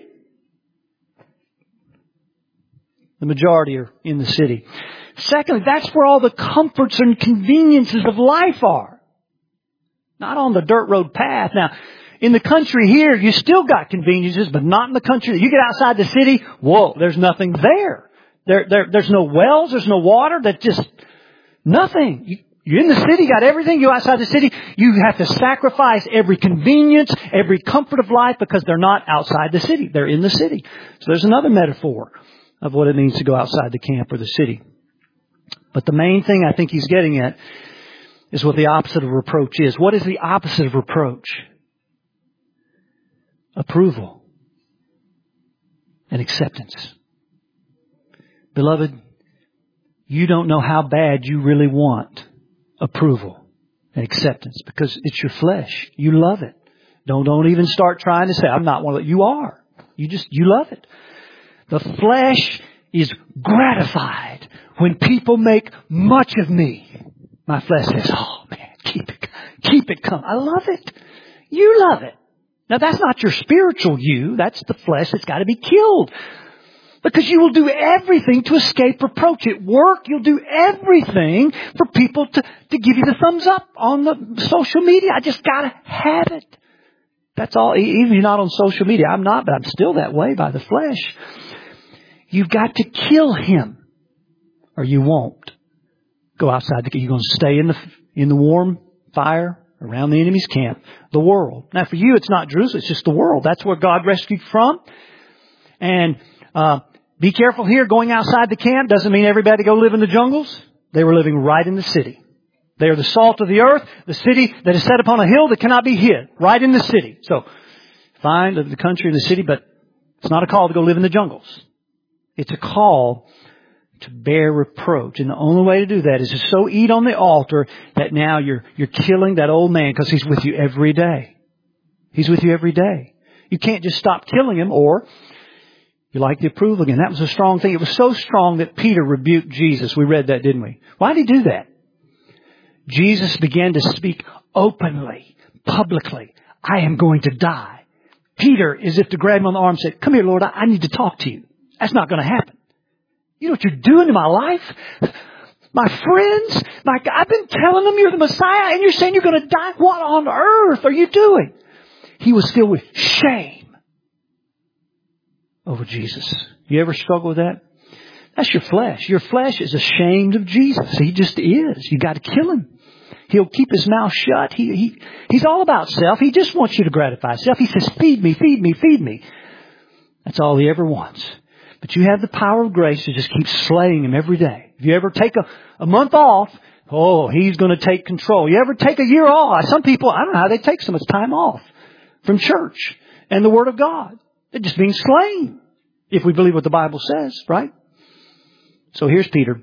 The majority are in the city. Secondly, that's where all the comforts and conveniences of life are. Not on the dirt road path. Now, in the country here, you still got conveniences, but not in the country. You get outside the city, whoa, there's nothing there. There's no wells, there's no water, that's just nothing. You're in the city, got everything. You're outside the city, you have to sacrifice every convenience, every comfort of life because they're not outside the city. They're in the city. So there's another metaphor of what it means to go outside the camp or the city. But the main thing I think he's getting at is what the opposite of reproach is. What is the opposite of reproach? Approval and acceptance. Beloved, you don't know how bad you really want approval and acceptance because it's your flesh. You love it. Don't even start trying to say, I'm not one of them. You are. You love it. The flesh is gratified when people make much of me. My flesh says, oh man, keep it coming. I love it. You love it. Now that's not your spiritual you. That's the flesh that's got to be killed. Because you will do everything to escape reproach. At work, you'll do everything for people to give you the thumbs up on the social media. I just got to have it. That's all. Even if you're not on social media. I'm not, but I'm still that way by the flesh. You've got to kill him or you won't go outside. You're going to stay in the warm fire around the enemy's camp, the world. Now for you, it's not Jerusalem, it's just the world. That's where God rescued from. And be careful here, going outside the camp doesn't mean everybody go live in the jungles. They were living right in the city. They are the salt of the earth, the city that is set upon a hill that cannot be hid, right in the city. So, fine, live in the country and the city, but it's not a call to go live in the jungles. It's a call to bear reproach. And the only way to do that is to so eat on the altar that now you're killing that old man, because he's with you every day. He's with you every day. You can't just stop killing him, or you like the approval again. That was a strong thing. It was so strong that Peter rebuked Jesus. We read that, didn't we? Why did he do that? Jesus began to speak openly, publicly. I am going to die. Peter, as if to grab him on the arm, said, come here, Lord, I need to talk to you. That's not going to happen. You know what you're doing in my life? My friends, I've been telling them you're the Messiah, and you're saying you're going to die. What on earth are you doing? He was filled with shame over Jesus. You ever struggle with that? That's your flesh. Your flesh is ashamed of Jesus. He just is. You got to kill him. He'll keep his mouth shut. He's all about self. He just wants you to gratify self. He says, feed me, feed me, feed me. That's all he ever wants. But you have the power of grace to just keep slaying him every day. If you ever take a month off, he's going to take control. You ever take a year off? Some people, I don't know how they take so much time off from church and the Word of God. They're just being slain, if we believe what the Bible says, right? So here's Peter.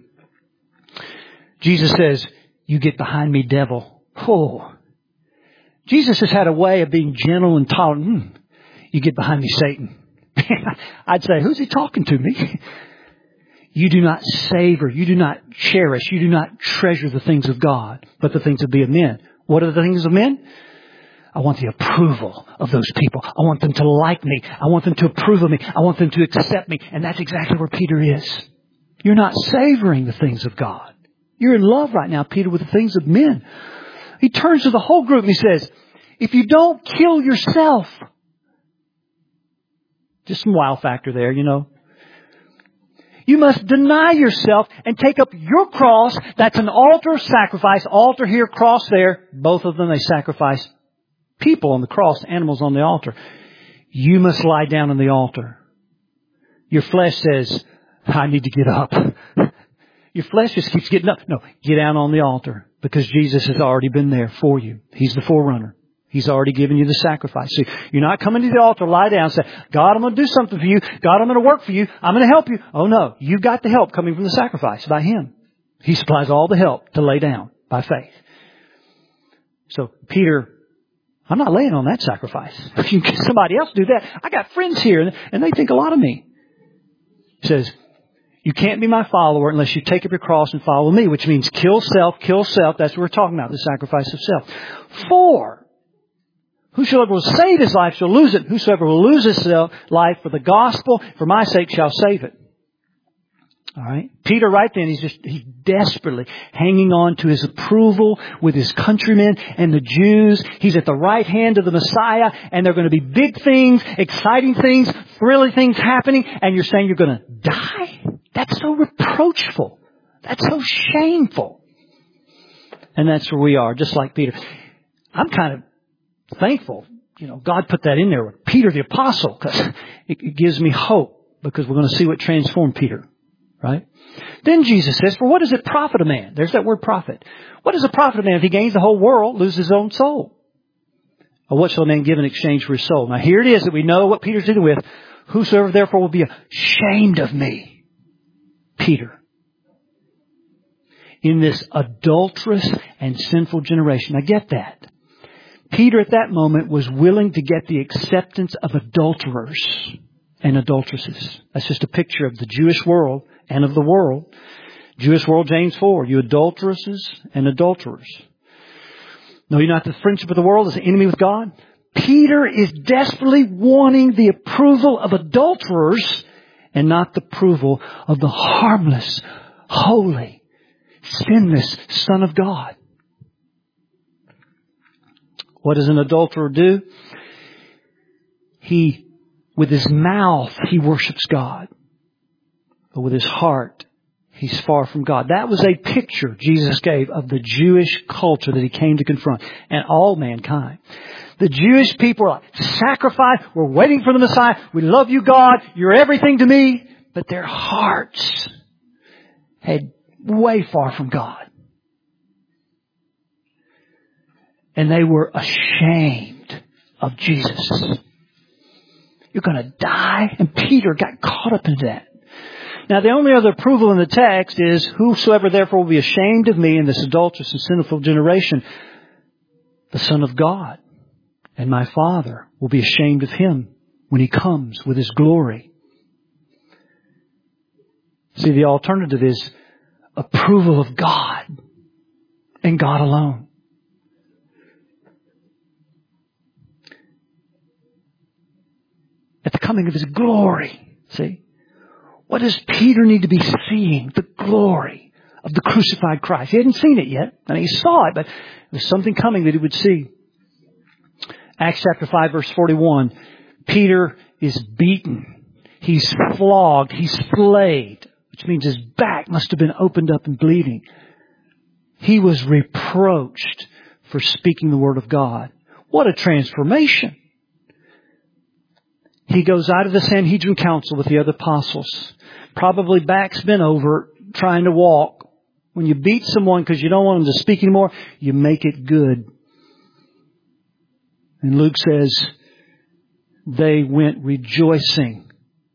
Jesus says, you get behind me, devil. Jesus has had a way of being gentle and tolerant. You get behind me, Satan. I'd say, who's he talking to me? You do not savor, you do not cherish, you do not treasure the things of God, but the things of men. What are the things of men? I want the approval of those people. I want them to like me. I want them to approve of me. I want them to accept me. And that's exactly where Peter is. You're not savoring the things of God. You're in love right now, Peter, with the things of men. He turns to the whole group and he says, if you don't kill yourself, just some wow factor there, you know. You must deny yourself and take up your cross. That's an altar sacrifice. Altar here, cross there. Both of them, they sacrifice people on the cross, animals on the altar. You must lie down on the altar. Your flesh says, I need to get up. Your flesh just keeps getting up. No, get down on the altar, because Jesus has already been there for you. He's the forerunner. He's already given you the sacrifice. So you're not coming to the altar, lie down and say, God, I'm going to do something for you. God, I'm going to work for you. I'm going to help you. Oh no, you've got the help coming from the sacrifice by Him. He supplies all the help to lay down by faith. So Peter, I'm not laying on that sacrifice. If you get somebody else to do that, I got friends here and they think a lot of me. He says, you can't be my follower unless you take up your cross and follow me, which means kill self, kill self. That's what we're talking about, the sacrifice of self. 4, whosoever will save his life shall lose it. Whosoever will lose his life for the gospel, for my sake, shall save it. All right. Peter right then, he's desperately hanging on to his approval with his countrymen and the Jews. He's at the right hand of the Messiah, and there are going to be big things, exciting things, thrilling things happening, and you're saying you're going to die? That's so reproachful. That's so shameful. And that's where we are, just like Peter. I'm kind of thankful, God put that in there with Peter the Apostle, because it gives me hope, because we're going to see what transformed Peter. Right? Then Jesus says, for what does it profit a man? There's that word profit. What does it profit a man if he gains the whole world, loses his own soul? Or what shall a man give in exchange for his soul? Now here it is that we know what Peter's dealing with. Whosoever therefore will be ashamed of me. Peter. In this adulterous and sinful generation. Now get that. Peter at that moment was willing to get the acceptance of adulterers and adulteresses. That's just a picture of the Jewish world and of the world. Jewish world, James 4, you adulteresses and adulterers. Know you not the friendship of the world is an enemy with God? Peter is desperately wanting the approval of adulterers and not the approval of the harmless, holy, sinless Son of God. What does an adulterer do? With his mouth, he worships God. But with his heart, He's far from God. That was a picture Jesus gave of the Jewish culture that He came to confront, and all mankind. The Jewish people are like, sacrifice, we're waiting for the Messiah, we love you, God, you're everything to me. But their hearts had way far from God. And they were ashamed of Jesus. You're going to die? And Peter got caught up in that. Now, the only other approval in the text is, whosoever therefore will be ashamed of me in this adulterous and sinful generation, the Son of God and my Father will be ashamed of him when He comes with His glory. See, the alternative is approval of God and God alone. At the coming of His glory, see? What does Peter need to be seeing? The glory of the crucified Christ. He hadn't seen it yet. I mean, he saw it, but there was something coming that he would see. Acts chapter 5, verse 41. Peter is beaten. He's flogged. He's flayed, which means his back must have been opened up and bleeding. He was reproached for speaking the word of God. What a transformation. He goes out of the Sanhedrin council with the other apostles. Probably back's been over trying to walk. When you beat someone because you don't want them to speak anymore, you make it good. And Luke says, they went rejoicing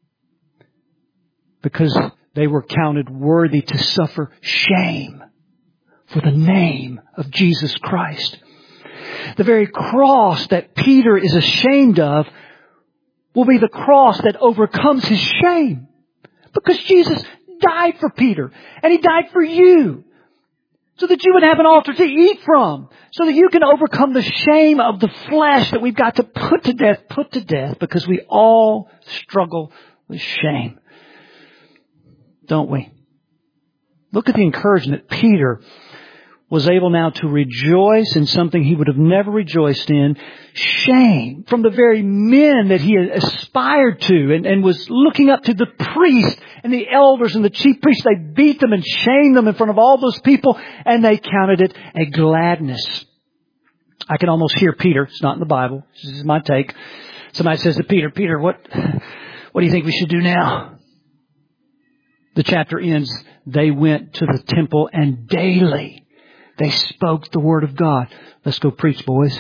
because they were counted worthy to suffer shame for the name of Jesus Christ. The very cross that Peter is ashamed of will be the cross that overcomes his shame. Because Jesus died for Peter. And He died for you. So that you would have an altar to eat from. So that you can overcome the shame of the flesh that we've got to put to death. Because we all struggle with shame. Don't we? Look at the encouragement Peter was able now to rejoice in something he would have never rejoiced in. Shame from the very men that he had aspired to and was looking up to, the priests and the elders and the chief priests. They beat them and shamed them in front of all those people, and they counted it a gladness. I can almost hear Peter. It's not in the Bible. This is my take. Somebody says to Peter, Peter, what do you think we should do now? The chapter ends, they went to the temple and daily they spoke the word of God. Let's go preach, boys.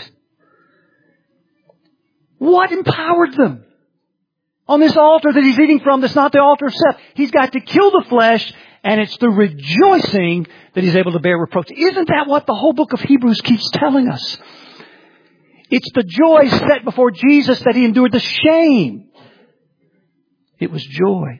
What empowered them? On this altar that he's eating from, that's not the altar of self. He's got to kill the flesh, and it's the rejoicing that he's able to bear reproach. Isn't that what the whole book of Hebrews keeps telling us? It's the joy set before Jesus that He endured the shame. It was joy.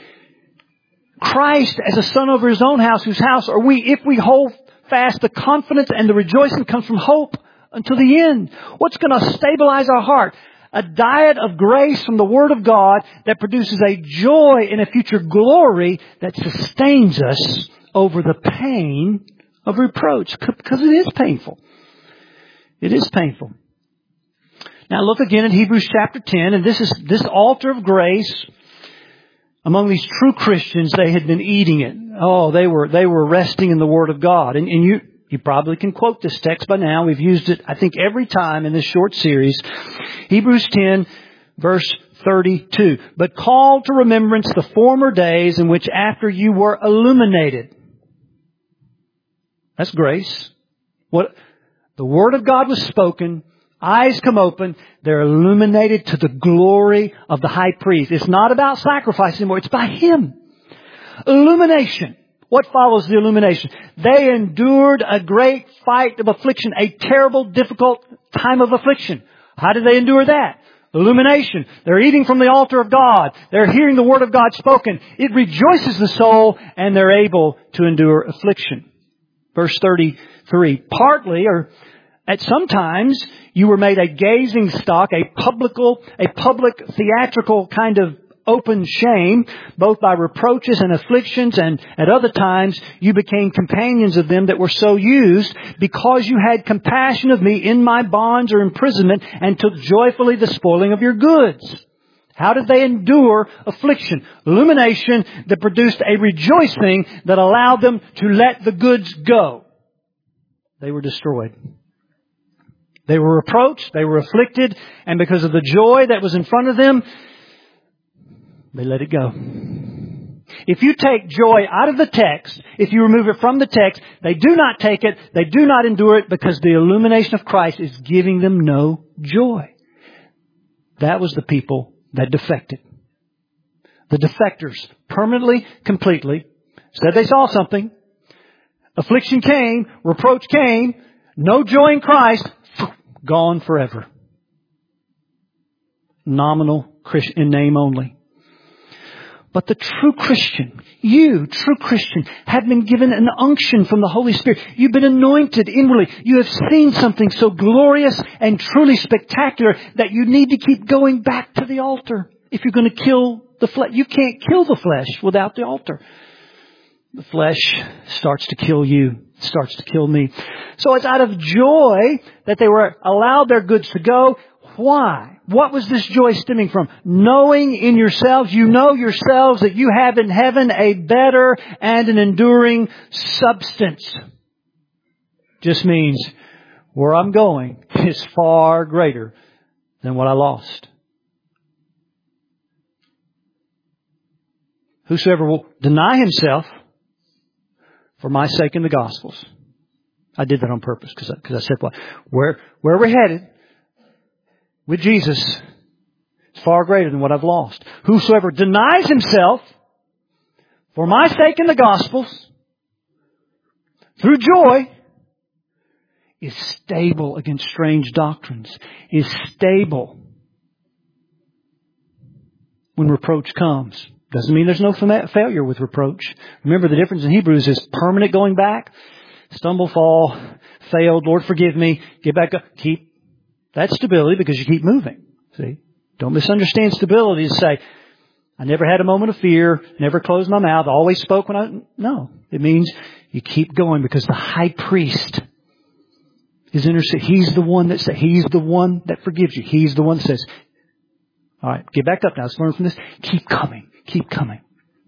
Christ as a son over His own house, whose house are we if we hold fast the confidence and the rejoicing comes from hope until the end. What's going to stabilize our heart? A diet of grace from the Word of God that produces a joy in a future glory that sustains us over the pain of reproach. Because it is painful. It is painful. Now look again in Hebrews chapter 10, and this altar of grace. Among these true Christians, they had been eating it. Oh, they were resting in the Word of God. And you probably can quote this text by now. We've used it, I think, every time in this short series. Hebrews 10, verse 32. But call to remembrance the former days in which after you were illuminated. That's grace. The Word of God was spoken. Eyes come open. They're illuminated to the glory of the high priest. It's not about sacrifice anymore. It's by Him. Illumination. What follows the illumination? They endured a great fight of affliction, a terrible, difficult time of affliction. How did they endure that? Illumination. They're eating from the altar of God. They're hearing the Word of God spoken. It rejoices the soul, and they're able to endure affliction. Verse 33. Partly, or at some times, you were made a gazing stock, a public theatrical kind of open shame, both by reproaches and afflictions, and at other times you became companions of them that were so used, because you had compassion of me in my bonds or imprisonment, and took joyfully the spoiling of your goods. How did they endure affliction? Illumination that produced a rejoicing that allowed them to let the goods go. They were destroyed. They were reproached, they were afflicted, and because of the joy that was in front of them, they let it go. If you take joy out of the text, if you remove it from the text, they do not take it, they do not endure it because the illumination of Christ is giving them no joy. That was the people that defected. The defectors permanently, completely said they saw something. Affliction came, reproach came, no joy in Christ, gone forever. Nominal in name only. But the true Christian, you, true Christian, have been given an unction from the Holy Spirit. You've been anointed inwardly. You have seen something so glorious and truly spectacular that you need to keep going back to the altar. If you're going to kill the flesh, you can't kill the flesh without the altar. The flesh starts to kill you, starts to kill me. So it's out of joy that they were allowed their goods to go. Why? What was this joy stemming from? Knowing in yourselves, you know yourselves that you have in heaven a better and an enduring substance. Just means where I'm going is far greater than what I lost. Whosoever will deny himself for my sake in the Gospels. I did that on purpose because I said what? Where we're headed with Jesus is far greater than what I've lost. Whosoever denies himself for my sake in the Gospels through joy is stable against strange doctrines, is stable when reproach comes. Doesn't mean there's no failure with reproach. Remember, the difference in Hebrews is permanent going back. Stumble, fall, failed, Lord forgive me, get back up. Keep that stability because you keep moving. See? Don't misunderstand stability to say, I never had a moment of fear, never closed my mouth, always spoke when I... No. It means you keep going because the high priest is interceding. He's the one that forgives you. He's the one that says, all right, get back up now. Let's learn from this. Keep coming. Keep coming.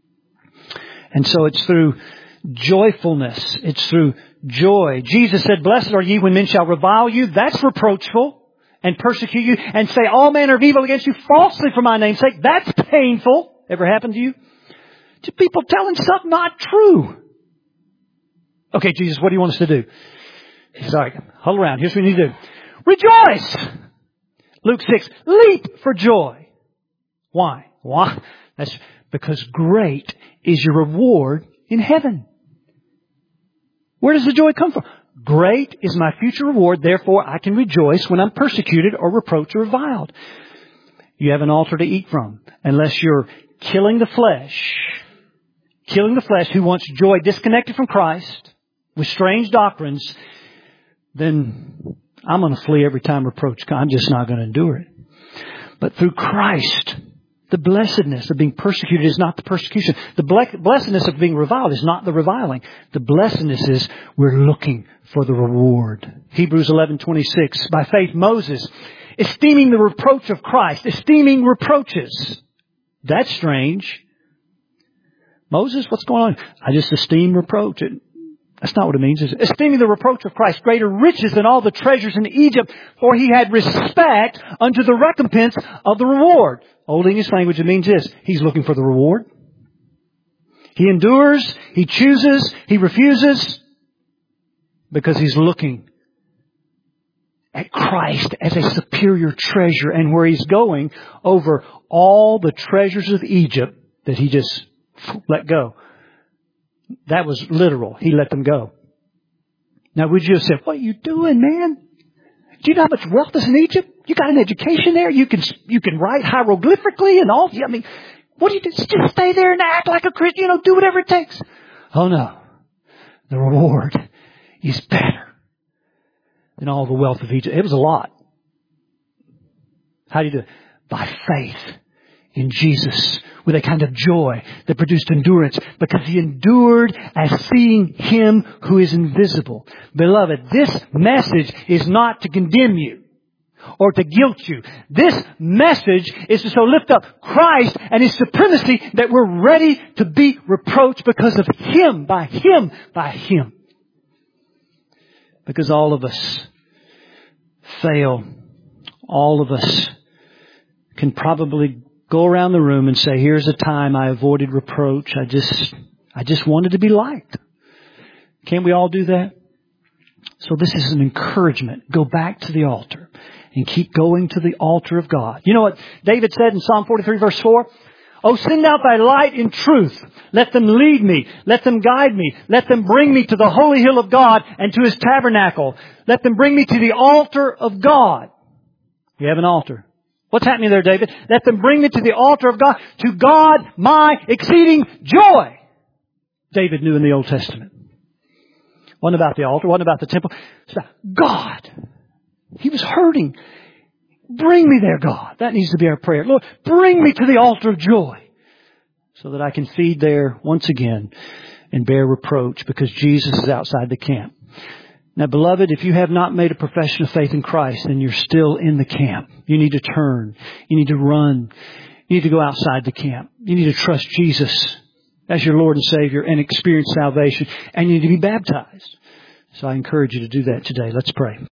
And so it's through joyfulness. It's through joy. Jesus said, blessed are ye when men shall revile you. That's reproachful. And persecute you. And say all manner of evil against you falsely for my name's sake. That's painful. Ever happened to you? To people telling something not true. Okay, Jesus, what do you want us to do? He says, all right, huddle around. Here's what we need to do. Rejoice! Luke 6, leap for joy. Why? Why? That's because great is your reward in heaven. Where does the joy come from? Great is my future reward, therefore I can rejoice when I'm persecuted or reproached or reviled. You have an altar to eat from. Unless you're killing the flesh who wants joy disconnected from Christ with strange doctrines, then I'm going to flee every time reproach comes. I'm just not going to endure it. But through Christ, the blessedness of being persecuted is not the persecution. The blessedness of being reviled is not the reviling. The blessedness is we're looking for the reward. Hebrews 11:26. By faith Moses, esteeming the reproach of Christ, esteeming reproaches. That's strange. Moses, what's going on? I just esteem reproach. That's not what it means. It's esteeming the reproach of Christ greater riches than all the treasures in Egypt, for he had respect unto the recompense of the reward. Old English language, it means this. He's looking for the reward. He endures, he chooses, he refuses, because he's looking at Christ as a superior treasure, and where he's going over all the treasures of Egypt that he just let go. That was literal. He let them go. Now, would you have said, what are you doing, man? Do you know how much wealth is in Egypt? You got an education there. You can write hieroglyphically and all. I mean, what do you do? Just stay there and act like a Christian, do whatever it takes. Oh, no. The reward is better than all the wealth of Egypt. It was a lot. How do you do it? By faith in Jesus, with a kind of joy that produced endurance, because he endured as seeing him who is invisible. Beloved, this message is not to condemn you. or to guilt you. This message is to so lift up Christ and His supremacy that we're ready to be reproached because of Him, by Him, by Him. Because all of us fail. All of us can probably go around the room and say, here's a time I avoided reproach. I just wanted to be liked. Can't we all do that? So this is an encouragement. Go back to the altar and keep going to the altar of God. You know what David said in Psalm 43 verse 4? Oh, send out thy light in truth. Let them lead me. Let them guide me. Let them bring me to the holy hill of God and to His tabernacle. Let them bring me to the altar of God. You have an altar. What's happening there, David? Let them bring me to the altar of God, to God my exceeding joy. David knew in the Old Testament. Wasn't about the altar, wasn't about the temple. It's about God. He was hurting. Bring me there, God. That needs to be our prayer. Lord, bring me to the altar of joy so that I can feed there once again and bear reproach because Jesus is outside the camp. Now, beloved, if you have not made a profession of faith in Christ, then you're still in the camp. You need to turn. You need to run. You need to go outside the camp. You need to trust Jesus as your Lord and Savior and experience salvation. And you need to be baptized. So I encourage you to do that today. Let's pray.